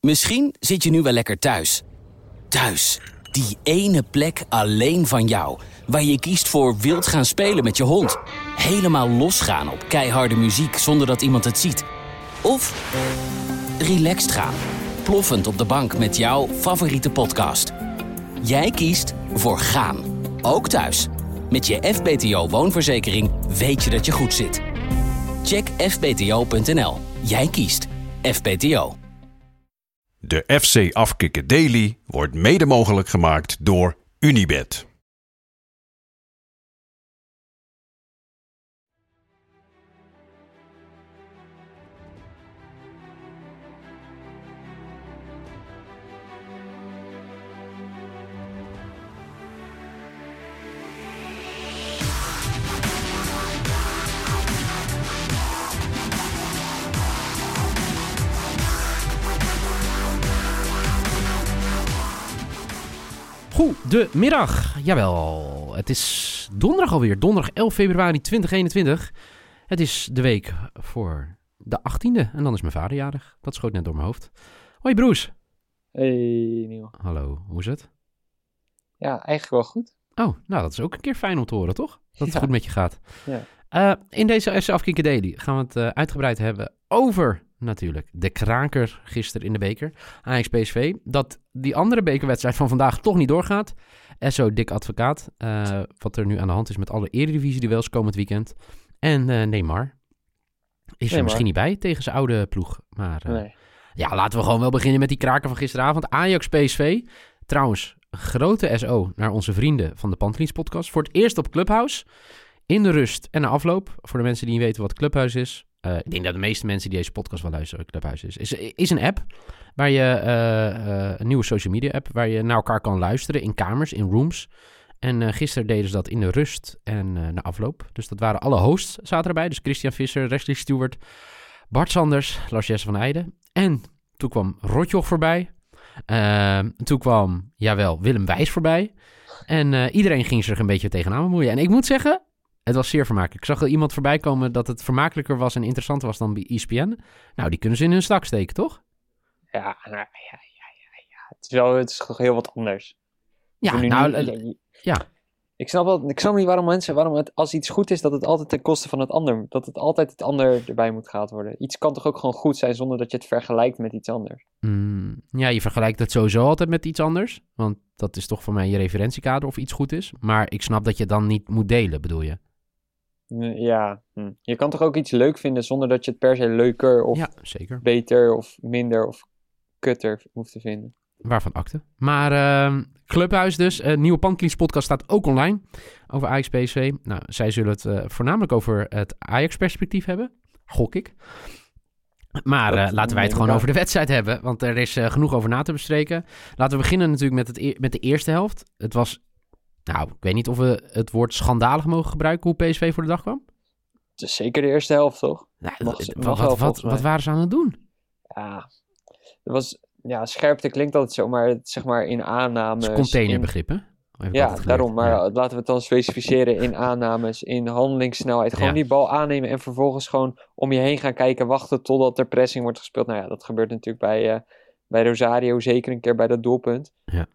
Misschien zit je nu wel lekker thuis. Thuis, die ene plek alleen van jou. Waar je kiest voor wild gaan spelen met je hond. Helemaal losgaan op keiharde muziek zonder dat iemand het ziet. Of relaxed gaan. Ploffend op de bank met jouw favoriete podcast. Jij kiest voor gaan. Ook thuis. Met je FBTO woonverzekering weet je dat je goed zit. Check fbto.nl. Jij kiest FBTO. De FC Afkikken Daily wordt mede mogelijk gemaakt door Unibet. Goedemiddag. Jawel, het is donderdag alweer. Donderdag 11 februari 2021. Het is de week voor de 18e en dan is mijn vader jarig. Dat schoot net door mijn hoofd. Hoi Broes. Hey Niel. Hallo, hoe is het? Ja, eigenlijk wel goed. Oh, nou dat is ook een keer fijn om te horen, toch? Dat het Ja. goed met je gaat. Ja. In deze FC Afkikken Daily gaan we het uitgebreid hebben over natuurlijk de kraker gisteren in de beker. Ajax PSV. Dat die andere bekerwedstrijd van vandaag toch niet doorgaat. SO Dick Advocaat. Wat er nu aan de hand is met alle Eredivisie-duels komend weekend. En Neymar is er misschien niet bij tegen zijn oude ploeg. Maar Nee. ja, laten we gewoon wel beginnen met die kraker van gisteravond. Ajax PSV. Trouwens, grote SO naar onze vrienden van de Pantelins podcast. Voor het eerst op Clubhouse. In de rust en na afloop. Voor de mensen die niet weten wat Clubhouse is. Ik denk dat de meeste mensen die deze podcast wel luisteren, Clubhouse is een app waar je een nieuwe social media app waar je naar elkaar kan luisteren in kamers, in rooms. En gisteren deden ze dat in de rust en na afloop. Dus dat waren alle hosts zaten erbij. Dus Christian Visser, Wesley Stewart, Bart Sanders, Lars-Jesse van Eijden. En toen kwam Rotjoch voorbij. Toen kwam, Willem Wijs voorbij. En iedereen ging zich een beetje tegenaan bemoeien. En ik moet zeggen, het was zeer vermakelijk. Ik zag er iemand voorbij komen dat het vermakelijker was en interessanter was dan bij ESPN. Nou, die kunnen ze in hun stak steken, toch? Ja. Het is gewoon heel wat anders. Ja, ja. Ik snap niet waarom het, als iets goed is, dat het altijd ten koste van het ander, dat het altijd het ander erbij moet gehaald worden. Iets kan toch ook gewoon goed zijn zonder dat je het vergelijkt met iets anders? Ja, je vergelijkt het sowieso altijd met iets anders. Want dat is toch voor mij je referentiekader of iets goed is. Maar ik snap dat je het dan niet moet delen, bedoel je? Ja. Je kan toch ook iets leuk vinden zonder dat je het per se leuker of zeker. beter of minder of kutter hoeft te vinden. Waarvan akte. Maar Clubhuis dus. Nieuwe Pantelins podcast staat ook online over Ajax PSV. Nou, zij zullen het voornamelijk over het Ajax-perspectief hebben. Gok ik. Maar laten wij het gewoon over de wedstrijd hebben. Want er is genoeg over na te bespreken. Laten we beginnen natuurlijk met de eerste helft. Het was, ik weet niet of we het woord schandalig mogen gebruiken hoe PSV voor de dag kwam. Het is zeker de eerste helft, toch? Wat waren ze aan het doen? Ja, er was... Ja, scherpte klinkt altijd zo, maar zeg maar in aannames... Het is containerbegrippen. Ja, daarom. Maar laten we het dan specificeren in aannames, in handelingssnelheid. Gewoon die bal aannemen en vervolgens gewoon om je heen gaan kijken, wachten totdat er pressing wordt gespeeld. Nou ja, dat gebeurt natuurlijk bij Rosario, zeker een keer bij dat doelpunt.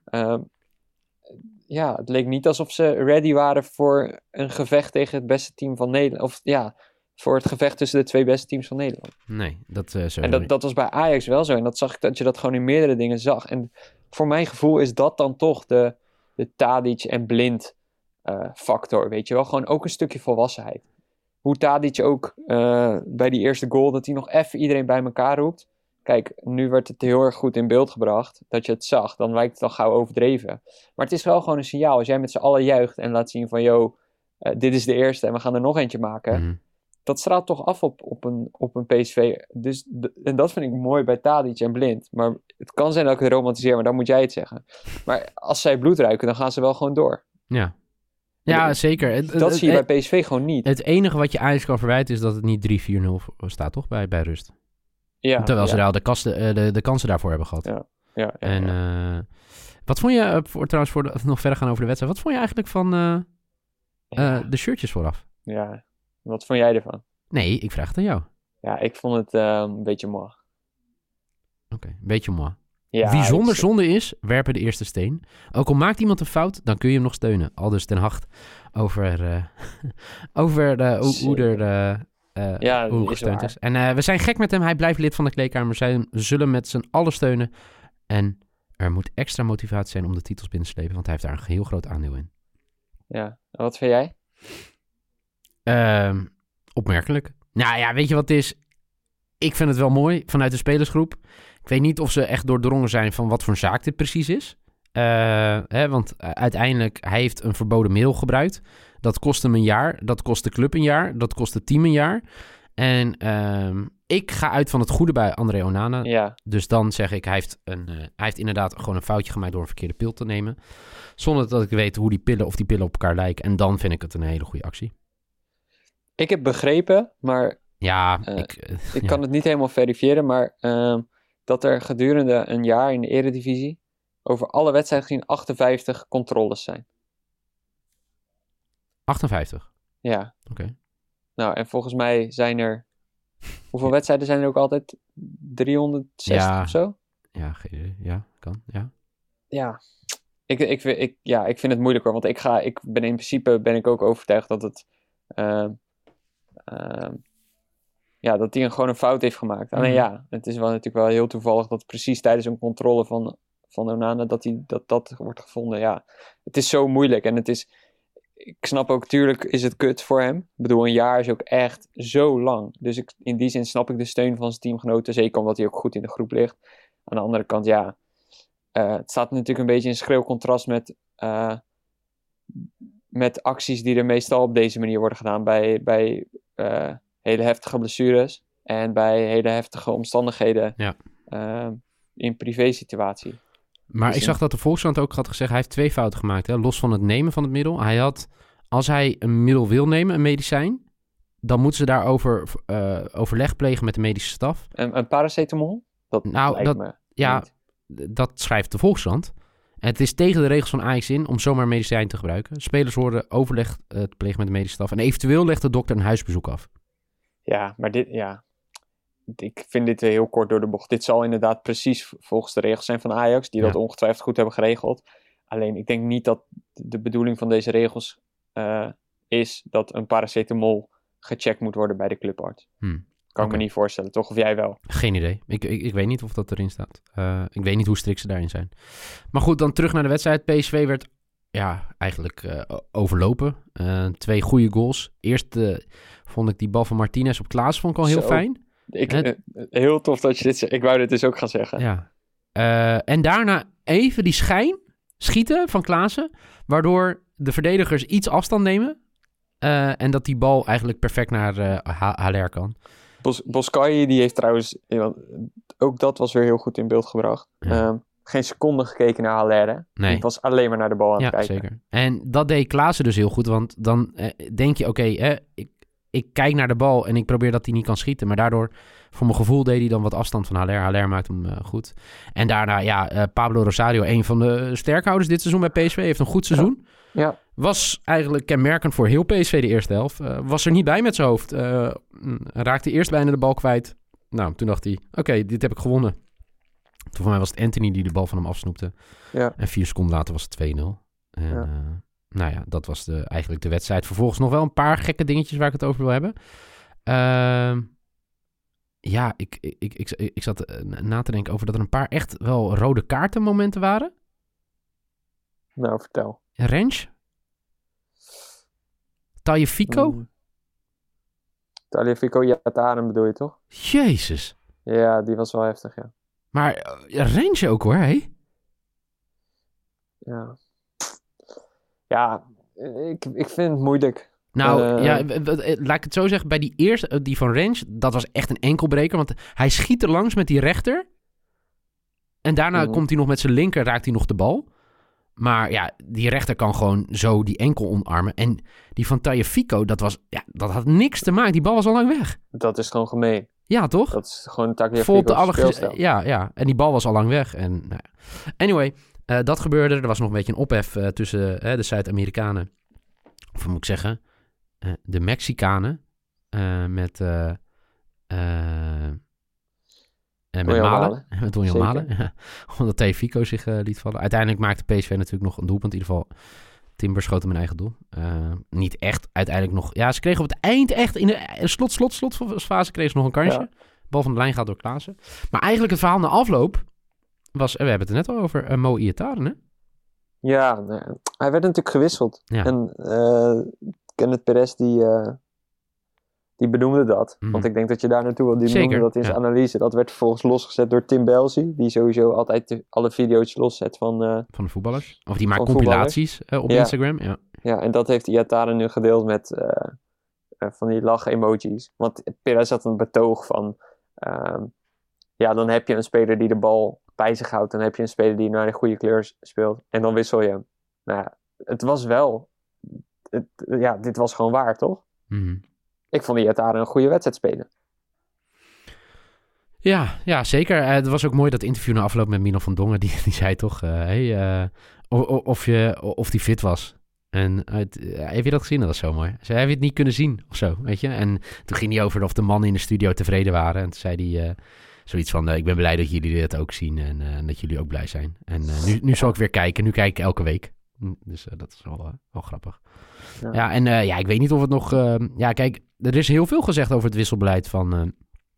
Ja. Het leek niet alsof ze ready waren voor een gevecht tegen het beste team van Nederland. Of voor het gevecht tussen de twee beste teams van Nederland. Nee, dat zo. En dat was bij Ajax wel zo. En dat zag ik dat je dat gewoon in meerdere dingen zag. En voor mijn gevoel is dat dan toch de Tadic en Blind factor. Weet je wel, gewoon ook een stukje volwassenheid. Hoe Tadic ook bij die eerste goal, dat hij nog even iedereen bij elkaar roept. Kijk, nu werd het heel erg goed in beeld gebracht. Dat je het zag, dan lijkt het al gauw overdreven. Maar het is wel gewoon een signaal. Als jij met z'n allen juicht en laat zien van... dit is de eerste en we gaan er nog eentje maken... Mm-hmm. Dat straalt toch af op een PSV. Dus en dat vind ik mooi bij Tadic en Blind. Maar het kan zijn dat ik het romantiseer, maar dan moet jij het zeggen. Maar als zij bloed ruiken, dan gaan ze wel gewoon door. Ja, zeker. Dat zie je bij PSV gewoon niet. Het enige wat je eigenlijk kan verwijten is dat het niet 3-4-0 staat, toch? Bij rust. Ja, terwijl ze daar de kansen daarvoor hebben gehad. Ja. Wat vond je, trouwens, voor nog verder gaan over de wedstrijd... Wat vond je eigenlijk van de shirtjes vooraf? Ja, wat vond jij ervan? Nee, ik vraag het aan jou. Ja, ik vond het een beetje mooi. Oké, een beetje moi. Ja, Wie zonder het is- zonde is, werpen de eerste steen. Ook al maakt iemand een fout, dan kun je hem nog steunen. Aldus Ten Hag over, over hoe Ja, hoe is gesteund waar. is. En we zijn gek met hem. Hij blijft lid van de kleedkamer. Zij zullen met z'n allen steunen. En er moet extra motivatie zijn om de titels binnen te slepen, want hij heeft daar een heel groot aandeel in. Ja. En wat vind jij? Opmerkelijk. Nou ja, weet je wat het is? Ik vind het wel mooi vanuit de spelersgroep. Ik weet niet of ze echt doordrongen zijn van wat voor een zaak dit precies is. Want uiteindelijk, hij heeft een verboden middel gebruikt. Dat kost hem een jaar. Dat kost de club een jaar. Dat kost het team een jaar. En ik ga uit van het goede bij André Onana. Ja, Dus dan zeg ik, hij heeft inderdaad gewoon een foutje gemaakt door een verkeerde pil te nemen. Zonder dat ik weet hoe die pillen op elkaar lijken. En dan vind ik het een hele goede actie. ik heb begrepen, maar Ja, ik kan het niet helemaal verifiëren, maar dat er gedurende een jaar in de Eredivisie over alle wedstrijden gezien 58 controles zijn. 58. Ja. Oké. Nou, en volgens mij zijn er... Hoeveel wedstrijden zijn er ook altijd? 360 Ja. of zo? Ja, geen idee. Ja, kan. Ja. Ja. Ik vind het moeilijk hoor, want ik ben in principe ook overtuigd dat het... dat hij gewoon een fout heeft gemaakt. Alleen ja, het is wel natuurlijk wel heel toevallig dat precies tijdens een controle van Onana dat wordt gevonden. Ja, het is zo moeilijk en het is... Ik snap ook, tuurlijk is het kut voor hem. Ik bedoel, een jaar is ook echt zo lang. Dus in die zin snap ik de steun van zijn teamgenoten. Zeker omdat hij ook goed in de groep ligt. Aan de andere kant, ja. Het staat natuurlijk een beetje in schril contrast met acties die er meestal op deze manier worden gedaan. Bij hele heftige blessures. En bij hele heftige omstandigheden. Ja. In privé-situatie. Maar Dus ik zag dat de Volkskrant ook had gezegd, hij heeft 2 fouten gemaakt. Hè? Los van het nemen van het middel. Hij had, als hij een middel wil nemen, een medicijn, dan moeten ze daarover overleg plegen met de medische staf. Een paracetamol? Dat Nou, lijkt me Ja, niet. dat schrijft de Volkskrant. En het is tegen de regels van Ajax in om zomaar medicijn te gebruiken. Spelers worden overleg te plegen met de medische staf. En eventueel legt de dokter een huisbezoek af. Ja, maar ik vind dit heel kort door de bocht. Dit zal inderdaad precies volgens de regels zijn van Ajax, die dat ongetwijfeld goed hebben geregeld. Alleen, ik denk niet dat de bedoeling van deze regels is dat een paracetamol gecheckt moet worden bij de clubarts. Kan ik me niet voorstellen, toch? Of jij wel? Geen idee. Ik weet niet of dat erin staat. Ik weet niet hoe strikt ze daarin zijn. Maar goed, dan terug naar de wedstrijd. PSV werd eigenlijk overlopen. 2 goede goals. Eerst vond ik die bal van Martinez op Klaas vond ik al heel Zo. fijn. Heel tof dat je dit zegt. Ik wou dit dus ook gaan zeggen. Ja. En daarna even die schijn schieten van Klaassen, waardoor de verdedigers iets afstand nemen. En dat die bal eigenlijk perfect naar Haller kan. Boskay, die heeft trouwens... Ook dat was weer heel goed in beeld gebracht. Ja. Geen seconde gekeken naar Haller, hè? Nee. Die was alleen maar naar de bal aan het Ja, kijken. zeker. En dat deed Klaassen dus heel goed, want dan denk je, ik kijk naar de bal en ik probeer dat hij niet kan schieten. Maar daardoor, voor mijn gevoel, deed hij dan wat afstand van Haller. Haller maakt hem goed. En daarna, Pablo Rosario, een van de sterkhouders dit seizoen bij PSV, heeft een goed seizoen. Ja. Was eigenlijk kenmerkend voor heel PSV de eerste helft. Was er niet bij met zijn hoofd. Raakte eerst bijna de bal kwijt. Nou, toen dacht hij, oké, dit heb ik gewonnen. Toen voor mij was het Anthony die de bal van hem afsnoepte. Ja. En 4 seconden later was het 2-0. En dat was eigenlijk de wedstrijd. Vervolgens nog wel een paar gekke dingetjes waar ik het over wil hebben. Ik zat na te denken over dat er een paar echt wel rode kaarten momenten waren. Nou, vertel. Rens? Tagliafico? Tagliafico Iataren bedoel je toch? Jezus. Ja, die was wel heftig, ja. Maar Rens ook hoor, hé? Ja. Ja, ik vind het moeilijk. Nou, laat ik het zo zeggen. Bij die eerste, die van Rens, dat was echt een enkelbreker. Want hij schiet er langs met die rechter. En daarna komt hij nog met zijn linker, raakt hij nog de bal. Maar ja, die rechter kan gewoon zo die enkel omarmen. En die van Tagliafico, dat had niks te maken. Die bal was al lang weg. Dat is gewoon gemeen. Ja, toch? Dat is gewoon Tagliafico's speelstijl. Ja. En die bal was al lang weg. En, Anyway, dat gebeurde. Er was nog een beetje een ophef tussen de Zuid-Amerikanen. Of moet ik zeggen, de Mexicanen. Met Donjan Malen. Malen. Met Donjan Zeker. Malen. Ja. Omdat Fico zich liet vallen. Uiteindelijk maakte PSV natuurlijk nog een doelpunt. In ieder geval, Timber schoot hem een eigen doel. Niet echt. Uiteindelijk nog... Ja, ze kregen op het eind echt... In de slotfase kregen ze nog een kansje. Ja. Bal van de lijn gaat door Klaassen. Maar eigenlijk het verhaal na afloop was... We hebben het er net al over. Mo Iataren, hè? Ja, hij werd natuurlijk gewisseld. Ja. En Kenneth Perez die benoemde dat. Mhm. Want ik denk dat je daar naartoe wil. Die Zeker, benoemde dat in zijn ja. analyse. Dat werd vervolgens losgezet door Tim Belzy. Die sowieso altijd alle video's loszet van... Van de voetballers. Of die maakt Van compilaties op Ja. Instagram. Ja. Ja, en dat heeft Iataren nu gedeeld met van die lach-emojis. Want Perez had een betoog van... dan heb je een speler die de bal bij zich houdt. Dan heb je een speler die naar de goede kleur speelt. En dan wissel je hem. Nou ja, het was wel... dit was gewoon waar, toch? Mhm. Ik vond Iataren een goede wedstrijd spelen. Ja, zeker. Het was ook mooi dat interview na afloop met Mino van Dongen. Die zei toch, of die fit was. En heb je dat gezien? Dat was zo mooi. Zei, heb je het niet kunnen zien of zo, weet je? En toen ging hij over of de mannen in de studio tevreden waren. En toen zei hij zoiets van, ik ben blij dat jullie dit ook zien en dat jullie ook blij zijn. En nu zal ik weer kijken. Nu kijk ik elke week. Dus dat is wel grappig. Ja, en ik weet niet of het nog... kijk, er is heel veel gezegd over het wisselbeleid van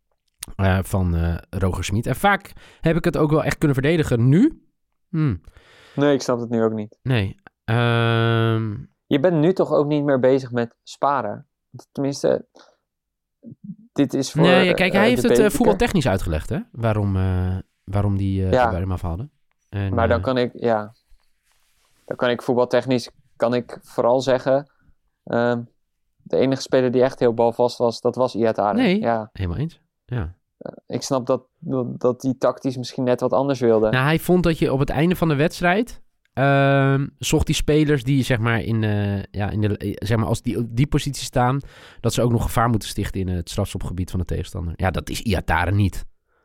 Roger Smit. En vaak heb ik het ook wel echt kunnen verdedigen. Nu? Nee, ik snap het nu ook niet. Nee. Je bent nu toch ook niet meer bezig met sparen? Tenminste, dit is voor... Nee, kijk, hij heeft de het beker. voetbaltechnisch uitgelegd, hè? Waarom die bij hem afhaalde. En, Maar dan kan ik... Ja, dan kan ik voetbaltechnisch... Kan ik vooral zeggen... de enige speler die echt heel balvast was... Dat was Iataren. Nee, Ja. helemaal eens. Ja. Ik snap dat hij tactisch misschien net wat anders wilde. Nou, hij vond dat je op het einde van de wedstrijd... zocht die spelers die zeg maar als die op die positie staan... dat ze ook nog gevaar moeten stichten in het strafschopgebied van de tegenstander. Ja, dat is Iataren niet.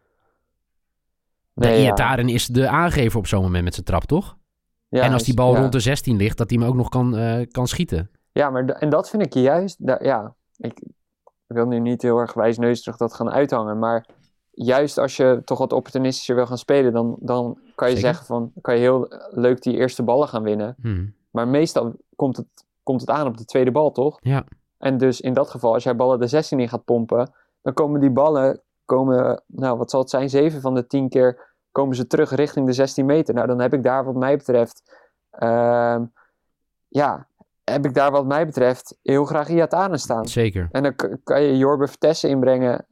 Iataren is de aangever op zo'n moment met zijn trap, toch? Ja, en als die bal rond de 16 ligt, dat hij hem ook nog kan schieten. Ja, maar en dat vind ik juist... Ik wil nu niet heel erg wijsneuzig dat gaan uithangen, maar juist als je toch wat opportunistischer wil gaan spelen, dan kan je zeggen van, kan je heel leuk die eerste ballen gaan winnen. Maar meestal komt het aan op de tweede bal, toch? Ja. En dus in dat geval, als jij ballen de 16 in gaat pompen, dan komen die ballen, wat zal het zijn, 7 van de 10 keer komen ze terug richting de 16 meter. Nou, dan heb ik daar wat mij betreft, heel graag Iataren staan. Zeker. En dan kan je Jorbe Vertessen inbrengen.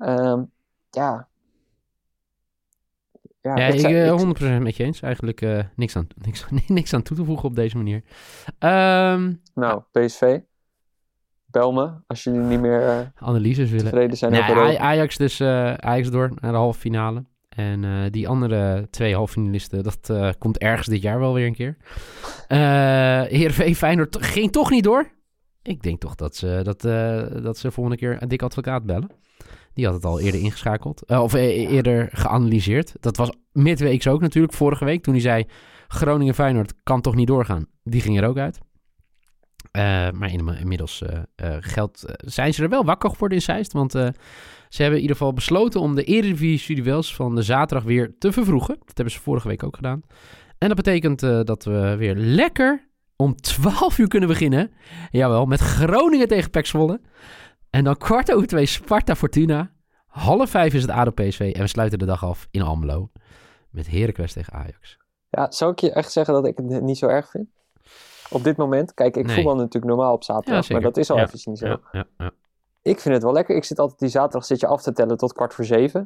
Ik 100% met je eens. Eigenlijk niks aan toe te voegen op deze manier. PSV. Bel me als jullie niet meer analyses willen. tevreden zijn over Europa. Ajax door naar de halve finale. En die andere 2 halffinalisten, dat komt ergens dit jaar wel weer een keer. Heerenveen Feyenoord ging toch niet door. Ik denk toch dat ze volgende keer een dik advocaat bellen. Die had het al eerder ingeschakeld. Eerder geanalyseerd. Dat was midweeks ook natuurlijk, vorige week. Toen hij zei, Groningen-Feyenoord kan toch niet doorgaan. Die ging er ook uit. Maar inmiddels zijn ze er wel wakker geworden in Zeist. Want ze hebben in ieder geval besloten om de Eredivisie-duels van de zaterdag weer te vervroegen. Dat hebben ze vorige week ook gedaan. En dat betekent dat we weer lekker om 12 uur kunnen beginnen. Jawel, met Groningen tegen PEC Zwolle. En dan 2:15 Sparta Fortuna. 4:30 is het ADO PSV. En we sluiten de dag af in Almelo met Heracles tegen Ajax. Ja, zou ik je echt zeggen dat ik het niet zo erg vind? Op dit moment? Kijk, ik voetbal natuurlijk normaal op zaterdag, maar dat is al even niet zo. Ja. Ik vind het wel lekker. Ik zit altijd die zaterdag af te tellen tot 6:15.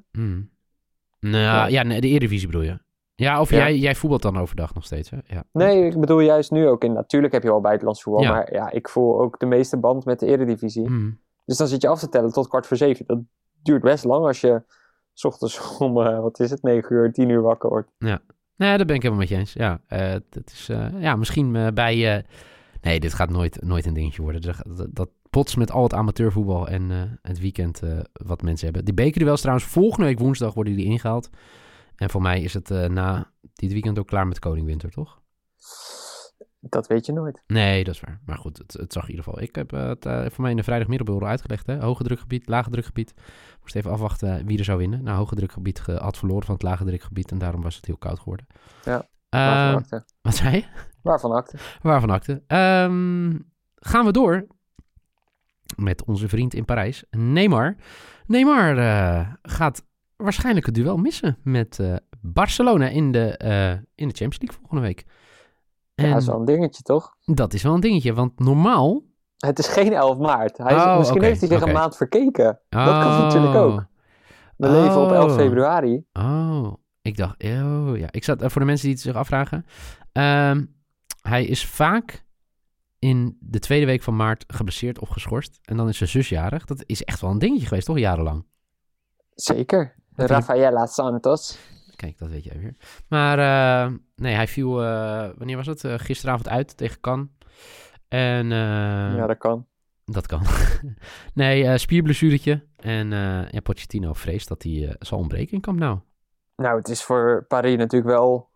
De Eredivisie bedoel je? Ja, of jij voetbalt dan overdag nog steeds, hè? Ja. Nee, ik bedoel juist nu ook. Natuurlijk heb je wel buitenlands voetbal, maar ik voel ook de meeste band met de Eredivisie. Dus dan zit je af te tellen tot 6:15. Dat duurt best lang als je 's ochtends om, 9 uur, 10 uur wakker wordt. Ja. Nee, dat ben ik helemaal met je eens. Ja, het is misschien bij... nee, dit gaat nooit een dingetje worden. Dat botst met al het amateurvoetbal en het weekend wat mensen hebben. Die bekerduels trouwens, volgende week woensdag worden die ingehaald. En voor mij is het na dit weekend ook klaar met Koning Winter, toch? Dat weet je nooit. Nee, dat is waar. Maar goed, het zag in ieder geval. Ik heb het voor mij in de vrijdagmiddagbeelden uitgelegd. Hè? Hoge drukgebied, lage drukgebied. Moest even afwachten wie er zou winnen. Nou, hoge drukgebied had verloren van het lage drukgebied. En daarom was het heel koud geworden. Ja, waarvan akte? Wat zei je? Waarvan akte? Gaan we door met onze vriend in Parijs, Neymar. Neymar gaat waarschijnlijk het duel missen met Barcelona in de Champions League volgende week. En dat is wel een dingetje, toch? Dat is wel een dingetje, want normaal... Het is geen 11 maart. Misschien heeft hij zich een maand verkeken. Dat kan natuurlijk ook. We leven op 11 februari. Ik dacht... ja. Ik zat voor de mensen die het zich afvragen. Hij is vaak in de tweede week van maart geblesseerd of geschorst. En dan is zijn zus jarig. Dat is echt wel een dingetje geweest, toch? Jarenlang. Zeker. Rafaela Santos. Kijk, dat weet jij weer. Maar nee, hij viel... wanneer was het? Gisteravond uit tegen Cannes. En, ja, dat kan. Dat kan. Nee, spierblessuretje. En Pochettino vreest dat hij zal ontbreken in Camp Nou. Nou, het is voor Paris natuurlijk wel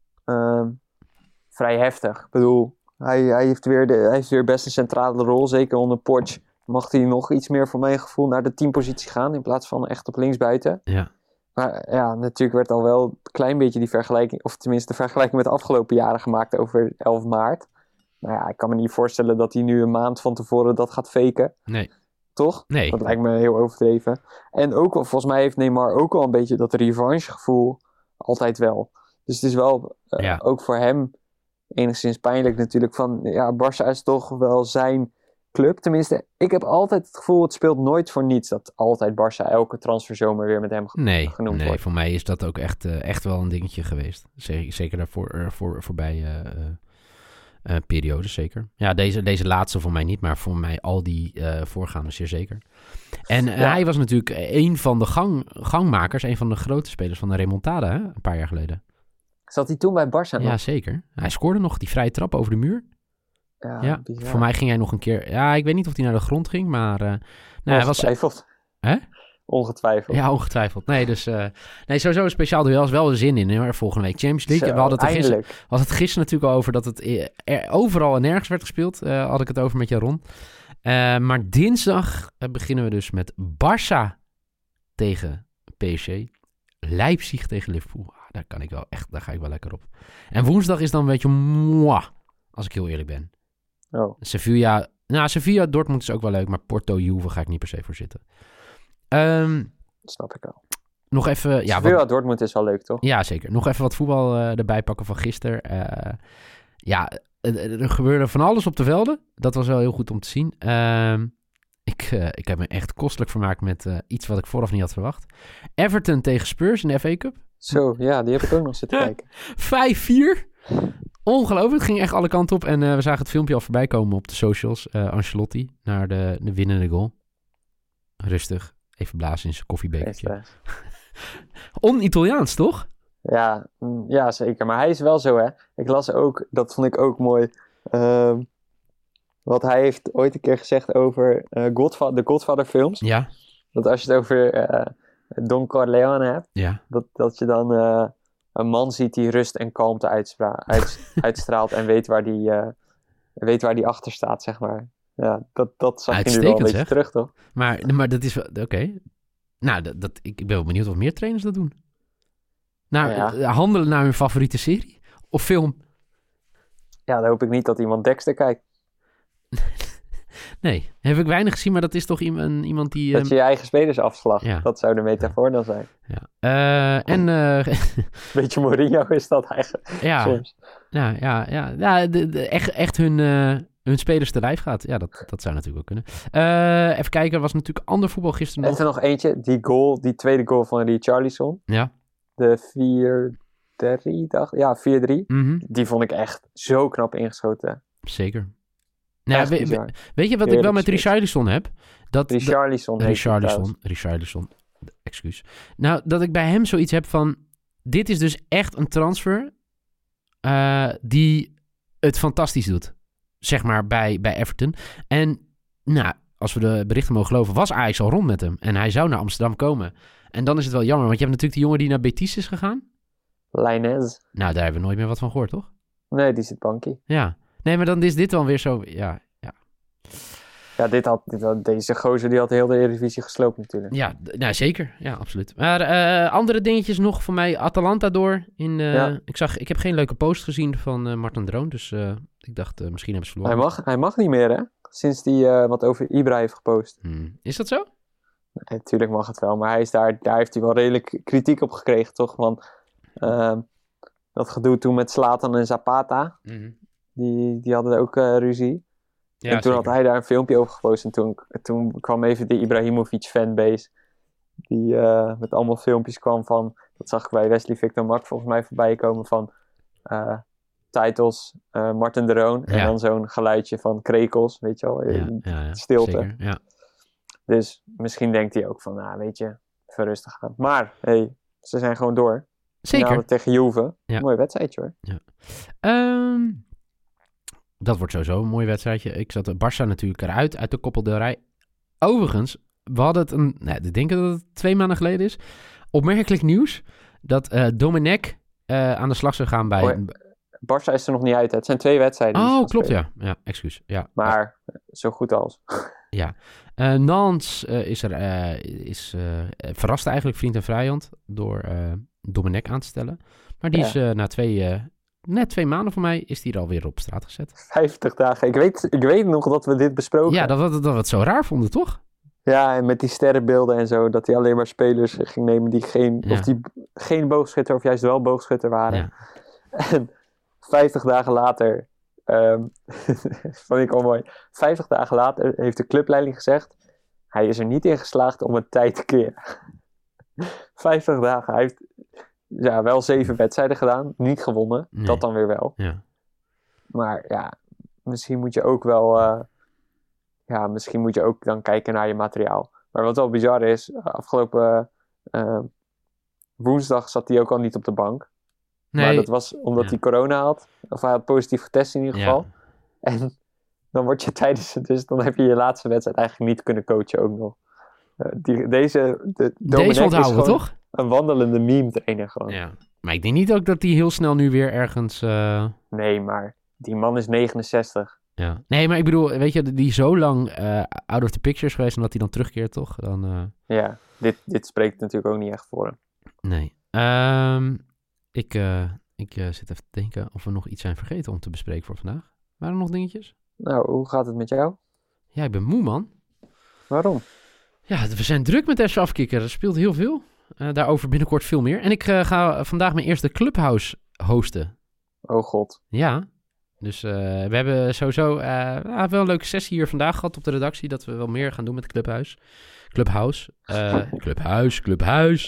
vrij heftig. Ik bedoel, hij heeft weer best een centrale rol. Zeker onder Poch mag hij nog iets meer voor mijn gevoel naar de teampositie gaan. In plaats van echt op linksbuiten. Ja. Maar ja, natuurlijk werd al wel een klein beetje die vergelijking... Of tenminste de vergelijking met de afgelopen jaren gemaakt over 11 maart. Nou ja, ik kan me niet voorstellen dat hij nu een maand van tevoren dat gaat faken. Nee. Toch? Nee. Dat lijkt me heel overdreven. En ook, volgens mij heeft Neymar ook wel een beetje dat revanchegevoel altijd wel. Dus het is wel ook voor hem enigszins pijnlijk natuurlijk van... Ja, Barça is toch wel zijn club. Tenminste, ik heb altijd het gevoel, het speelt nooit voor niets... dat altijd Barça elke transferzomer weer met hem genoemd wordt. Nee, voor mij is dat ook echt wel een dingetje geweest. Zeker daarvoor voorbij... periodes, zeker. Ja, deze laatste voor mij niet, maar voor mij al die voorgaande zeer zeker. En hij was natuurlijk een van de gangmakers, een van de grote spelers van de remontada, hè? Een paar jaar geleden. Zat hij toen bij Barça nog? Ja, zeker. Hij scoorde nog die vrije trap over de muur. Ja, voor mij ging hij nog een keer... Ja, ik weet niet of hij naar de grond ging, maar... hij was... Hè? Ongetwijfeld. Ja, ongetwijfeld. Nee, dus... nee, sowieso een speciaal duel is wel zin in, hoor, volgende week Champions League. Zo, we hadden het gisteren natuurlijk al over dat het overal en nergens werd gespeeld. Had ik het over met Jaron. Maar dinsdag beginnen we dus met Barça tegen PSG. Leipzig tegen Liverpool. Daar ga ik wel lekker op. En woensdag is dan een beetje moi, als ik heel eerlijk ben. Oh. Sevilla, Dortmund is ook wel leuk, maar Porto, Juve ga ik niet per se voor zitten. Snap ik wel. Nog even... Sevilla, Dortmund is wel leuk, toch? Ja, zeker. Nog even wat voetbal erbij pakken van gisteren. Er gebeurde van alles op de velden. Dat was wel heel goed om te zien. Ik heb me echt kostelijk vermaakt met iets wat ik vooraf niet had verwacht. Everton tegen Spurs in de FA Cup. Zo, ja, die heb ik ook nog zitten kijken. 5-4. Ongelooflijk. Het ging echt alle kanten op. En we zagen het filmpje al voorbij komen op de socials. Ancelotti naar de winnende goal. Rustig. Even blazen in zijn koffiebekertje. On-Italiaans, toch? Ja, zeker. Maar hij is wel zo, hè. Ik las ook, dat vond ik ook mooi... wat hij heeft ooit een keer gezegd over de Godfather films. Ja. Dat als je het over Don Corleone hebt... Ja. Dat je dan een man ziet die rust en kalmte uitstraalt... en weet waar die achter staat, zeg maar. Ja, dat zag je nu wel een beetje terug, toch? Maar dat is wel... Oké. Nou, ik ben wel benieuwd of meer trainers dat doen. Handelen naar hun favoriete serie? Of film? Ja, dan hoop ik niet dat iemand Dexter kijkt. Nee, heb ik weinig gezien, maar dat is toch iemand die... Dat je eigen spelers afslag. Ja. Dat zou de metafoor dan zijn. Ja. Beetje Mourinho is dat eigenlijk. Ja. Soms. Ja. Echt hun spelers te lijf gaat. Ja, dat zou natuurlijk ook kunnen. Even kijken, er was natuurlijk ander voetbal gisteren nog. Even nog eentje, die tweede goal van Richarlison. Ja. De 4-3, dacht ik. Ja, 4-3. Mm-hmm. Die vond ik echt zo knap ingeschoten. Zeker. Nou, weet je wat ik wel met Richarlison heb? Richarlison. Excuus. Nou, dat ik bij hem zoiets heb van... Dit is dus echt een transfer... die het fantastisch doet. Zeg maar bij Everton. En nou, als we de berichten mogen geloven... was Ajax al rond met hem. En hij zou naar Amsterdam komen. En dan is het wel jammer. Want je hebt natuurlijk die jongen die naar Betis is gegaan. Lainez. Nou, daar hebben we nooit meer wat van gehoord, toch? Nee, die zit bankie. Ja. Nee, maar dan is dit dan weer zo... Ja. Ja, deze gozer die had heel de Eredivisie gesloopt natuurlijk. Ja, nou, zeker. Ja, absoluut. Maar andere dingetjes nog voor mij. Atalanta door. Ik heb geen leuke post gezien van Martin Droon. Dus ik dacht, misschien hebben ze verloren. Hij mag niet meer, hè? Sinds die wat over Ibra heeft gepost. Is dat zo? Nee, natuurlijk mag het wel. Maar daar heeft hij wel redelijk kritiek op gekregen, toch? Want dat gedoe toen met Zlatan en Zapata. Die hadden ook ruzie. Ja, en toen had hij daar een filmpje over gepost. En toen kwam even de Ibrahimovic fanbase. Die met allemaal filmpjes kwam van... Dat zag ik bij Wesley Victor Mak volgens mij voorbij komen van... titles, Martin Droon. Ja. En dan zo'n geluidje van krekels, weet je wel. Stilte. Zeker, ja. Dus misschien denkt hij ook van... weet je, even rustig gaan. Maar, ze zijn gewoon door. Zeker. Finale tegen Juve. Ja. Mooi wedstrijdje hoor. Ja. Dat wordt sowieso een mooi wedstrijdje. Ik zat Barça natuurlijk eruit, uit de Copa del Rey. Overigens, we hadden het ik denk dat het 2 maanden geleden is. Opmerkelijk nieuws dat Domenech aan de slag zou gaan bij... Barça is er nog niet uit. Het zijn 2 wedstrijden. Oh, klopt, ja. Ja, excuus. Ja. Maar zo goed als. Ja. Nantes is verrast eigenlijk vriend en vijand door Domenech aan te stellen. Maar die is na 2 maanden voor mij is die er alweer op straat gezet. 50 dagen. Ik weet nog dat we dit besproken. Ja, dat we het zo raar vonden, toch? Ja, en met die sterrenbeelden en zo. Dat hij alleen maar spelers ging nemen die geen boogschutter of juist wel boogschutter waren. Ja. En 50 dagen later... vond ik al mooi. 50 dagen later heeft de clubleiding gezegd... Hij is er niet in geslaagd om het tijd te keren. 50 dagen. Hij heeft... Ja, wel 7 wedstrijden gedaan. Niet gewonnen. Nee. Dat dan weer wel. Ja. Maar ja, misschien moet je ook wel... misschien moet je ook dan kijken naar je materiaal. Maar wat wel bizar is... Afgelopen woensdag zat hij ook al niet op de bank. Nee. Maar dat was omdat hij corona had. Of hij had positief getest in ieder geval. Ja. En dan word je tijdens... Dus dan heb je je laatste wedstrijd eigenlijk niet kunnen coachen ook nog. Deze onthouden we toch? Een wandelende meme-trainer gewoon. Ja. Maar ik denk niet ook dat hij heel snel nu weer ergens... Nee, maar die man is 69. Ja. Nee, maar ik bedoel, weet je, die zo lang out of the picture is geweest... en dat hij dan terugkeert, toch? Dan, Ja, dit spreekt natuurlijk ook niet echt voor hem. Nee. Ik zit even te denken of we nog iets zijn vergeten om te bespreken voor vandaag. Waren er nog dingetjes? Nou, hoe gaat het met jou? Ja, ik ben moe, man. Waarom? Ja, we zijn druk met FC Afkikken. Er speelt heel veel. Daarover binnenkort veel meer. En ik ga vandaag mijn eerste Clubhouse hosten. Oh god. Ja. Dus we hebben sowieso wel een leuke sessie hier vandaag gehad op de redactie. Dat we wel meer gaan doen met Clubhouse. Clubhouse.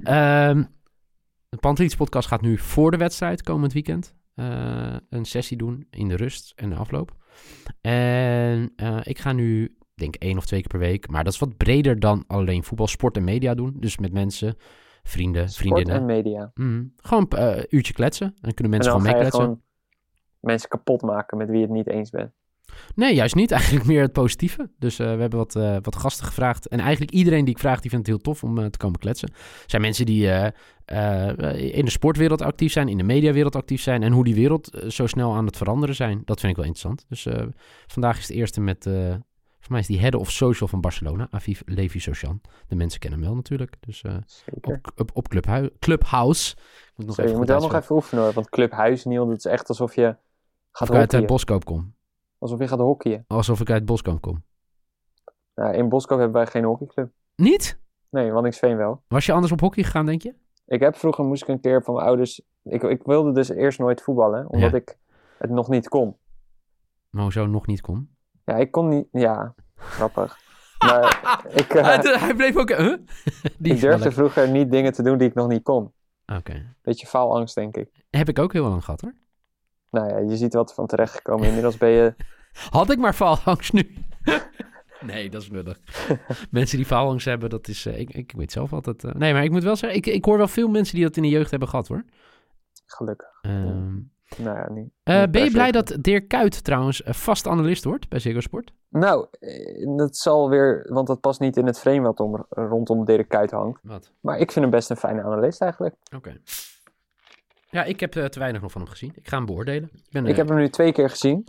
De Pantelis podcast gaat nu voor de wedstrijd komend weekend een sessie doen in de rust en de afloop. En ik ga nu, denk 1 of 2 keer per week, maar dat is wat breder dan alleen voetbal, sport en media doen. Dus met mensen, vriendinnen. Sport en media. Gewoon een uurtje kletsen. Dan kunnen mensen gewoon meekletsen. Gewoon mensen kapot maken met wie je het niet eens bent. Nee, juist niet. Eigenlijk meer het positieve. Dus we hebben wat gasten gevraagd. En eigenlijk iedereen die ik vraag, die vindt het heel tof om te komen kletsen. Er zijn mensen die in de sportwereld actief zijn, in de mediawereld actief zijn. En hoe die wereld zo snel aan het veranderen zijn. Dat vind ik wel interessant. Dus vandaag is de eerste met... voor mij is die head of social van Barcelona, Aviv Levi Sochan. De mensen kennen hem wel natuurlijk. Dus op Clubhouse. Je moet wel nog even oefenen hoor. Want Clubhuis, Niel, dat is echt alsof je gaat hockeyen. Uit Boskoop kom. Alsof je gaat hockeyen. Alsof ik uit Boskoop kom. Nou, in Boskoop hebben wij geen hockeyclub. Niet? Nee, Waddinxveen wel. Was je anders op hockey gegaan, denk je? Moest ik een keer van mijn ouders... Ik wilde dus eerst nooit voetballen, omdat ik het nog niet kon. Maar hoezo nog niet kon? Ja, ik kon niet... Ja, grappig. Maar hij bleef ook... ik durfde vroeger niet dingen te doen die ik nog niet kon. Oké. Beetje faalangst, denk ik. Heb ik ook heel lang gehad, hoor. Nou ja, je ziet wat er van terecht gekomen. Inmiddels ben je... Had ik maar faalangst nu? Nee, dat is nuttig. Mensen die faalangst hebben, dat is... ik weet zelf altijd... nee, maar ik moet wel zeggen... Ik hoor wel veel mensen die dat in de jeugd hebben gehad, hoor. Gelukkig. Nou ja, niet ben je blij dat Dirk Kuyt trouwens vast analist wordt bij Ziggo Sport? Nou, dat zal weer... Want dat past niet in het frame wat rondom Dirk Kuyt hangt. Wat? Maar ik vind hem best een fijne analist eigenlijk. Oké. Ja, ik heb te weinig nog van hem gezien. Ik ga hem beoordelen. Ik heb hem nu 2 keer gezien.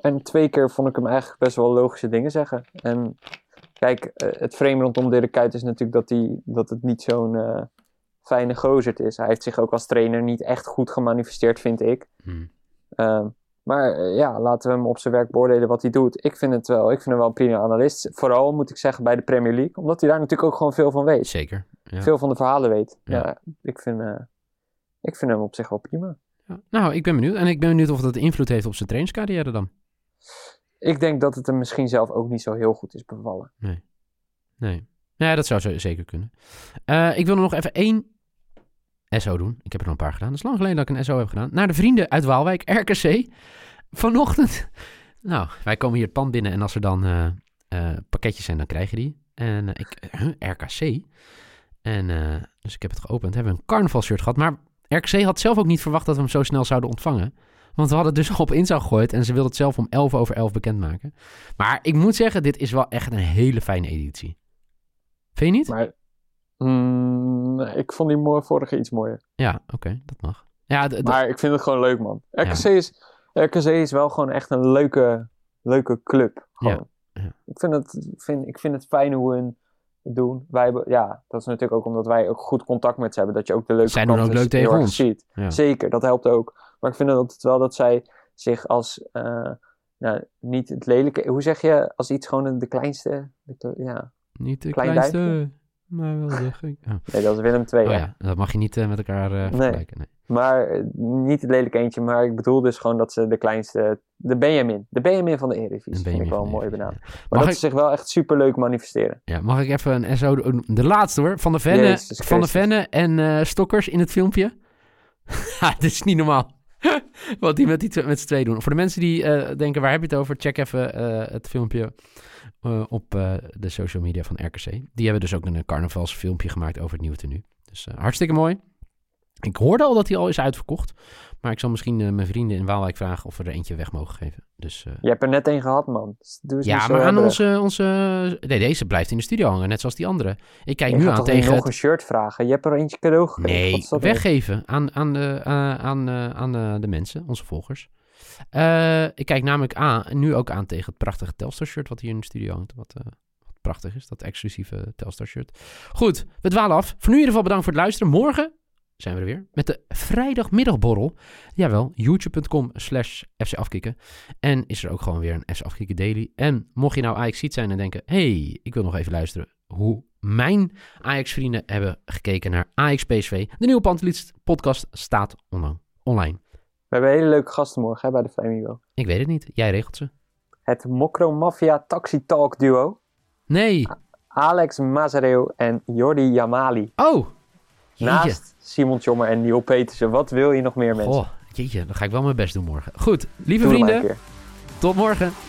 En 2 keer vond ik hem eigenlijk best wel logische dingen zeggen. En kijk, het frame rondom Dirk Kuyt is natuurlijk dat het niet zo'n fijne gozerd is. Hij heeft zich ook als trainer niet echt goed gemanifesteerd, vind ik. Maar laten we hem op zijn werk beoordelen wat hij doet. Ik vind hem wel een prima analist. Vooral, moet ik zeggen, bij de Premier League. Omdat hij daar natuurlijk ook gewoon veel van weet. Zeker. Ja. Veel van de verhalen weet. Ja. Ja, ik vind hem op zich wel prima. Ja. Nou, ik ben benieuwd. En ik ben benieuwd of dat invloed heeft op zijn trainingscarrière dan. Ik denk dat het hem misschien zelf ook niet zo heel goed is bevallen. Nee. Ja, dat zou zeker kunnen. Ik wil nog even 1 SO doen. Ik heb er nog een paar gedaan. Dat is lang geleden dat ik een SO heb gedaan. Naar de vrienden uit Waalwijk, RKC. Vanochtend. Nou, wij komen hier het pand binnen en als er dan pakketjes zijn, dan krijg je die. En RKC. En dus ik heb het geopend. Hebben we een carnavalshirt gehad. Maar RKC had zelf ook niet verwacht dat we hem zo snel zouden ontvangen. Want we hadden het dus al op Insta gegooid en ze wilden het zelf om 11:11 bekendmaken. Maar ik moet zeggen, dit is wel echt een hele fijne editie. Vind je niet? Maar ik vond die vorige iets mooier. Ja, oké, dat mag. Ja, maar ik vind het gewoon leuk, man. RKC is wel gewoon echt een leuke club. Gewoon. Ja. Ik vind het fijn hoe we het doen. Dat is natuurlijk ook omdat wij ook goed contact met ze hebben. Dat je ook de leuke zij doen ook leuk tegen ons. Ziet. Ja. Zeker, dat helpt ook. Maar ik vind het wel dat zij zich als niet het lelijke... Hoe zeg je als iets gewoon de kleinste... Niet de klein kleinste, duimpje? maar wel de... Nee, dat is Willem II. Ja, dat mag je niet met elkaar vergelijken. Nee. Maar niet het lelijke eentje, maar ik bedoel dus gewoon dat ze de kleinste... De Benjamin van de Eredivisie vind ik wel een mooie benaming. Maar dat ze zich wel echt superleuk manifesteren. Ja, mag ik even een SO doen? De laatste hoor, Van de Venne en Stokkers in het filmpje. Het is niet normaal. Wat die met z'n twee doen. Voor de mensen die denken, waar heb je het over? Check even het filmpje op de social media van RKC. Die hebben dus ook een carnavalsfilmpje gemaakt over het nieuwe tenue. Dus hartstikke mooi. Ik hoorde al dat hij al is uitverkocht. Maar ik zal misschien mijn vrienden in Waalwijk vragen of we er eentje weg mogen geven. Dus, je hebt er net één gehad, man. Dus ja, maar aan onze... Nee, deze blijft in de studio hangen, net zoals die andere. Ik kijk nu aan tegen... nog een shirt vragen? Je hebt er eentje cadeau gegeven. Nee, weggeven aan de mensen, onze volgers. Ik kijk namelijk nu ook aan tegen het prachtige Telstar shirt wat hier in de studio hangt. Wat prachtig is, dat exclusieve Telstar shirt. Goed, we dwalen af. Voor nu in ieder geval bedankt voor het luisteren. Morgen zijn we er weer met de vrijdagmiddagborrel. Jawel, youtube.com/FCafkikken. En is er ook gewoon weer een FC Afkikken Daily. En mocht je nou Ajaxiet zijn en denken... hey, ik wil nog even luisteren hoe mijn Ajax-vrienden hebben gekeken naar Ajax PSV. De nieuwe Pantelis podcast staat online. We hebben hele leuke gasten morgen bij de Flamingo. Ik weet het niet, jij regelt ze. Het Mokro Mafia Taxi Talk duo. Nee. Alex Mazareo en Jordi Jamali. Oh, naast Simon Tjommer en Neil Petersen. Wat wil je nog meer, mensen? Jeetje, dan ga ik wel mijn best doen morgen. Goed, lieve vrienden. Tot morgen.